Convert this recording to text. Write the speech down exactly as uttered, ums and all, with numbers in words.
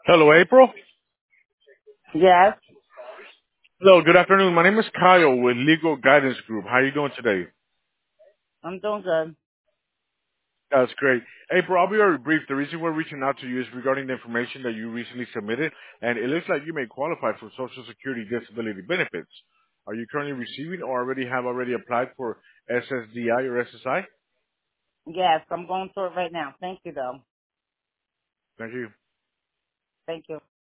Hello, April. Yes, Hello, good afternoon. My name is Kyle with Legal Guidance Group. How are you doing today? I'm doing good. That's great. April, I'll be very brief. The reason we're reaching out to you is regarding the information that you recently submitted, and it looks like you may qualify for Social Security disability benefits. Are you currently receiving or already have already applied for S S D I or S S I? Yes, I'm going through it right now. Thank you, though. Thank you. Thank you.